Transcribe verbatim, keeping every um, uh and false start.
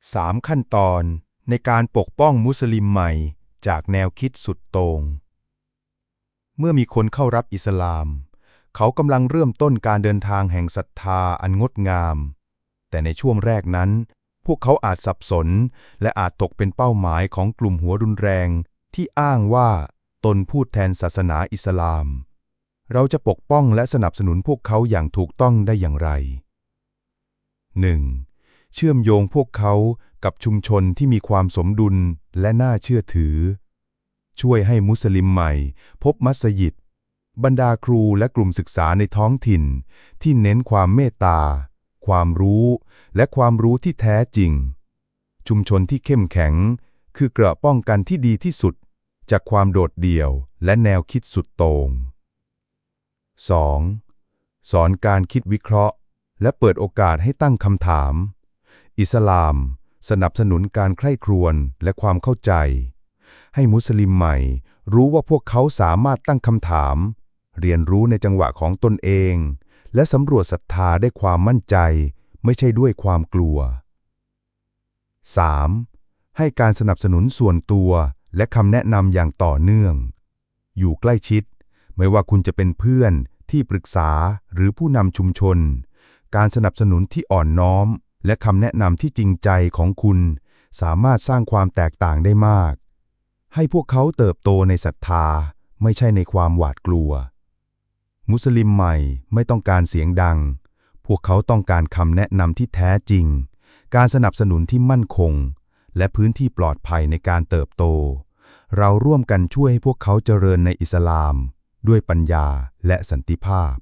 สามขั้นตอนในการปกป้องมุสลิมใหม่จากแนวคิดสุดโต่งเมื่อมีคนเข้ารับอิสลามเขากำลังเริ่มต้นการเดินทางแห่งศรัทธาอันงดงามแต่ในช่วงแรกนั้นพวกเขาอาจสับสนและอาจตกเป็นเป้าหมายของกลุ่มหัวรุนแรงที่อ้างว่าตนพูดแทนศาสนาอิสลามเราจะปกป้องและสนับสนุนพวกเขาอย่างถูกต้องได้อย่างไร หนึ่ง. เชื่อมโยงพวกเขากับชุมชนที่มีความสมดุลและน่าเชื่อถือช่วยให้มุสลิมใหม่พบมัสยิดบรรดาครูและกลุ่มศึกษาในท้องถิ่นที่เน้นความเมตตาความรู้และความรู้ที่แท้จริงชุมชนที่เข้มแข็งคือเกราะป้องกันที่ดีที่สุดจากความโดดเดี่ยวและแนวคิดสุดโต่ง สอง. สอนการคิดวิเคราะห์และเปิดโอกาสให้ตั้งคำถามอิสลามสนับสนุนการใคร่ครวญและความเข้าใจให้มุสลิมใหม่รู้ว่าพวกเขาสามารถตั้งคำถามเรียนรู้ในจังหวะของตนเองและสำรวจศรัทธาด้วยความมั่นใจไม่ใช่ด้วยความกลัว สาม. ให้การสนับสนุนส่วนตัวและคำแนะนำอย่างต่อเนื่องอยู่ใกล้ชิดไม่ว่าคุณจะเป็นเพื่อนที่ปรึกษาหรือผู้นำชุมชนการสนับสนุนที่อ่อนน้อมและคำแนะนำที่จริงใจของคุณสามารถสร้างความแตกต่างได้มากให้พวกเขาเติบโตในศรัทธาไม่ใช่ในความหวาดกลัวมุสลิมใหม่ไม่ต้องการเสียงดังพวกเขาต้องการคำแนะนำที่แท้จริงการสนับสนุนที่มั่นคงและพื้นที่ปลอดภัยในการเติบโตเราร่วมกันช่วยให้พวกเขาเจริญในอิสลามด้วยปัญญาและสันติภาพ